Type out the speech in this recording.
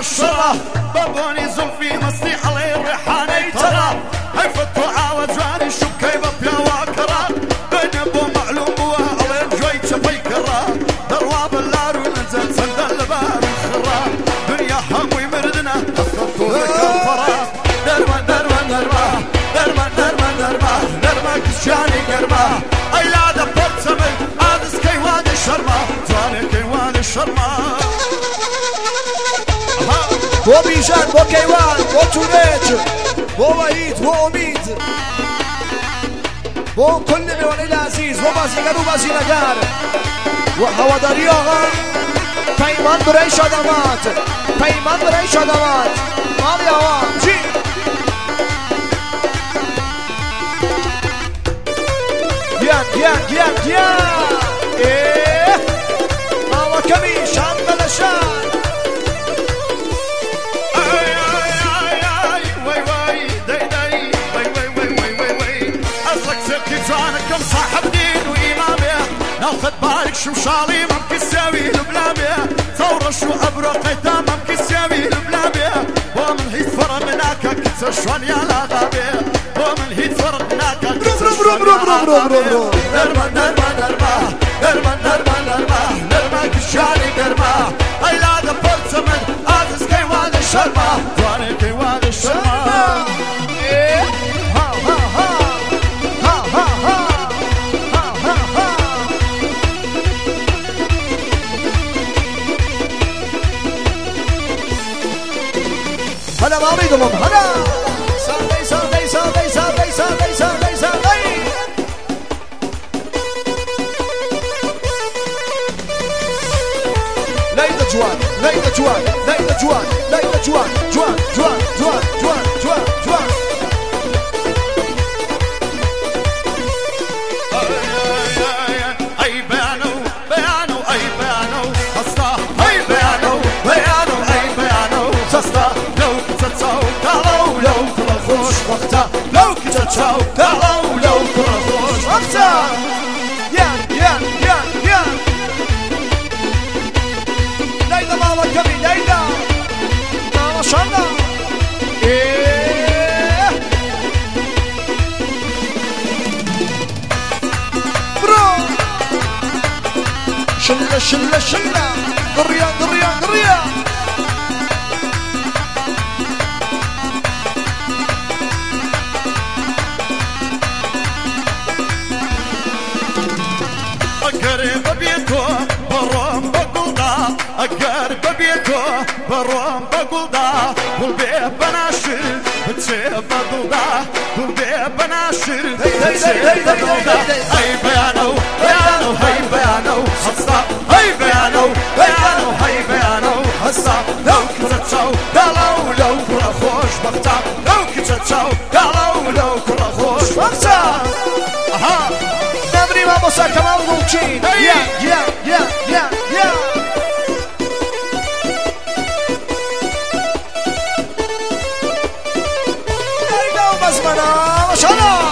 الشرة بابوني زلفي مصدي علي الريحاني ترى هيفتو عاود جواني شكي بطيا واكرا بين ابو معلوم بوا علي الجوي شبي كرا درواب اللار ونزل سند البار الخرا دنيا هموي مردنا أخذتو ذكرا درما درما درما درما درما درما درما كشاني درما أي لا دبرت سمي عادس كيوان الشرما جواني كيوان الشرما بو بيجان بو كيوان بو توريج بو وحيد بو أميد بو كل عيون العزيز بو بازيقر وبازينقار وهو دريوغا پیمان بريش آدمات پیمان بريش آدمات مالي آوان جي گیان گیان گیان گیان ايه ماما كميش عم بلشان جانكم صاحب دين وإمامه ناخذ بالك شو شالي ممكن تساوي البلابه ثورة شو أبرو قيتا ممكن تساوي البلابه ومن هيت فرق مناك كتر شوان يا لاغابه ومن هيت فرق مناك كتر شوان يا لاغابه درما درما درما درما درما درما درما كشالي درما أي لا دبرت سمن آدس كيوان الشرما جواني كيوان الشرما هلا ما أريدهم هلا ساقي ساقي ساقي ساقي ساقي ساقي ساقي ليلى جوان ليلى جوان ليلى جوان ليلى جوان جوان جوان جوان جوان جوان جوان أي بيانو بيانو أي بيانو خصتا أي بيانو بيانو أي بيانو خصتا لو كتتساو قالوا لو كل خوش وقتا لو كتتساو قالوا لو كل خوش وقتا يان يان يان يان ليلى ماما كمي ليلى ماما شانا ايه برو شلة شلة شلة قرية قرية قرية أقرب بيكو بروم بقول دا أقرب بيكو بروم بقول دا والبيب بناشر بتسيب بقول دا والبيب بناشر بتسيب بقول دا هاي بيانو بيانو هاي بيانو حصة هاي بيانو بيانو هاي بيانو حصة لو كتتساو قالوا لو كل خوش بغتا لو كتتساو قالوا لو كل خوش بغتا أها نبري ما بصا كمان روتشين يا يا يا يا يا ليلى ومزمنة ما شاء الله